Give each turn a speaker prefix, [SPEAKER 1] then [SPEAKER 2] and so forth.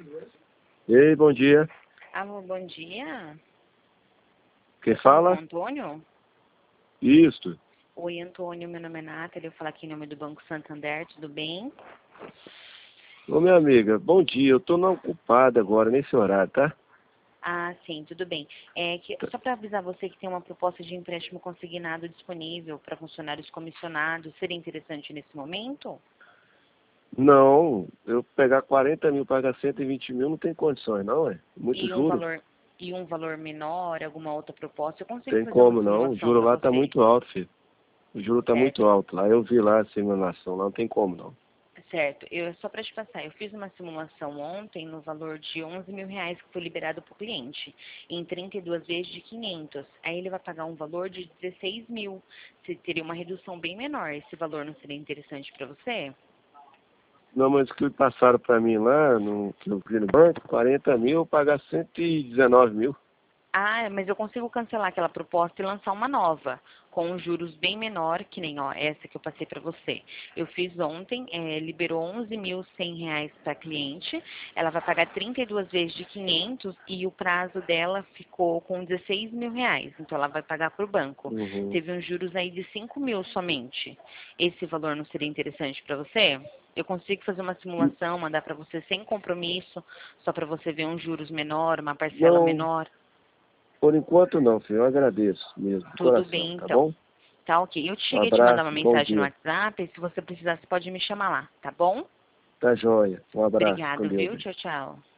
[SPEAKER 1] Ei, bom dia.
[SPEAKER 2] Alô, bom dia.
[SPEAKER 1] Quem
[SPEAKER 2] Com
[SPEAKER 1] fala?
[SPEAKER 2] Antônio?
[SPEAKER 1] Isto.
[SPEAKER 2] Oi, Antônio, meu nome é Nathalie, eu falo aqui em nome do Banco Santander, tudo bem?
[SPEAKER 1] Ô, minha amiga, bom dia. Eu tô não ocupado agora, nesse horário, tá?
[SPEAKER 2] Ah, sim, tudo bem. Só para avisar você que tem uma proposta de empréstimo consignado disponível para funcionários comissionados, seria interessante nesse momento?
[SPEAKER 1] Não, eu pegar 40 mil, pagar 120 mil, não tem condições, não, é? Muito
[SPEAKER 2] E um
[SPEAKER 1] juro.
[SPEAKER 2] valor, e um valor menor, alguma outra proposta, eu consigo
[SPEAKER 1] Tem
[SPEAKER 2] fazer uma
[SPEAKER 1] como, não. O
[SPEAKER 2] simulação
[SPEAKER 1] juro
[SPEAKER 2] para
[SPEAKER 1] lá tá
[SPEAKER 2] você,
[SPEAKER 1] muito alto, filho. O juro tá muito
[SPEAKER 2] certo?
[SPEAKER 1] alto lá. Eu vi lá a simulação lá, não tem como, não.
[SPEAKER 2] Certo, só para te passar, eu fiz uma simulação ontem no valor de 11 mil reais que foi liberado para o cliente, em 32 vezes de 500. Aí ele vai pagar um valor de 16 mil. Você teria uma redução bem menor. Esse valor não seria interessante para você?
[SPEAKER 1] Não, mas o que passaram pra mim lá, que eu vi no banco, 40 mil, pagar 119 mil.
[SPEAKER 2] Ah, mas eu consigo cancelar aquela proposta e lançar uma nova, com um juros bem menor, que nem ó, essa que eu passei para você. Eu fiz ontem, liberou 11.100 reais para a cliente, ela vai pagar 32 vezes de 500 e o prazo dela ficou com 16 mil reais, então ela vai pagar para o banco.
[SPEAKER 1] Uhum.
[SPEAKER 2] Teve uns juros aí de 5 mil somente. Esse valor não seria interessante para você? Eu consigo fazer uma simulação, mandar para você sem compromisso, só para você ver uns juros menor, uma parcela
[SPEAKER 1] Não,
[SPEAKER 2] menor.
[SPEAKER 1] por enquanto não, filho. Eu agradeço mesmo, de
[SPEAKER 2] Tudo
[SPEAKER 1] coração,
[SPEAKER 2] bem,
[SPEAKER 1] tá
[SPEAKER 2] então.
[SPEAKER 1] bom?
[SPEAKER 2] Tá ok. Eu te
[SPEAKER 1] Um
[SPEAKER 2] cheguei a te mandar
[SPEAKER 1] abraço,
[SPEAKER 2] uma
[SPEAKER 1] bom
[SPEAKER 2] mensagem no
[SPEAKER 1] dia.
[SPEAKER 2] WhatsApp. E se você precisar, você pode me chamar lá, tá bom?
[SPEAKER 1] Tá joia. Um abraço, com
[SPEAKER 2] Obrigado,
[SPEAKER 1] Deus.
[SPEAKER 2] viu? Tchau, tchau.